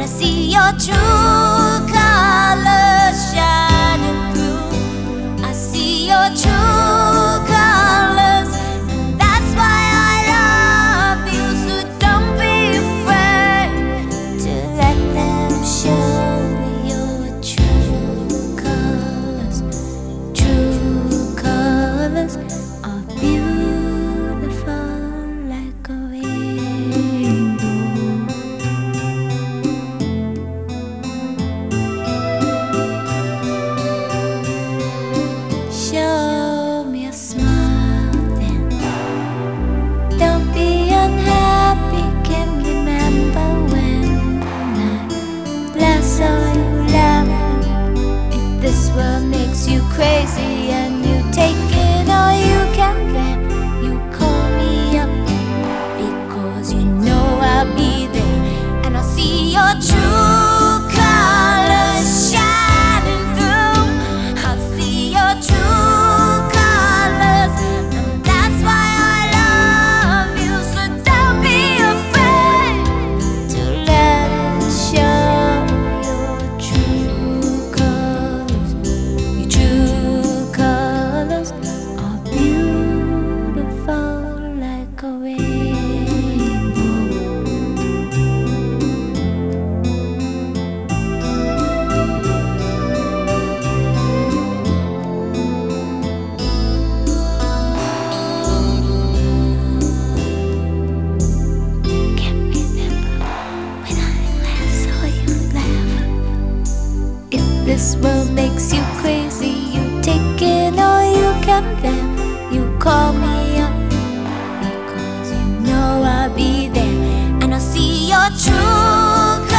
I see your true colors shining through. I see your true colors, and that's why I love you. So don't be afraid to let them show your true colors. True colors are beautiful like a rainbow. Show me a smile then. Don't be unhappy. Can remember when I last saw you laughing. If this world makes you crazy and you take it all you can, then you call me up, because you know I'll be there, and I'll see your true colors shining through. I'll see your true colors, and that's why I love you. So don't be afraid to let it show your true colors. Your true colors are beautiful like a rainbow. Can't remember when I last saw you laugh. If this world makes you crazy, you take it all you can, then you call me up, because you know I'll be there, and I'll see your true